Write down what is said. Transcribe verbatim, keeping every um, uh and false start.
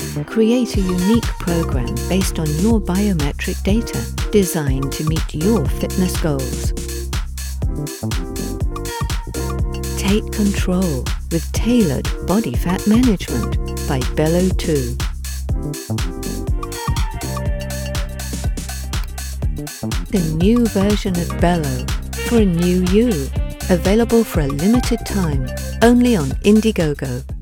Create a unique program based on your biometric data, designed to meet your fitness goals. Take control with tailored body fat management by Bello two. The new version of Bello for a new you. Available for a limited time, only on Indiegogo.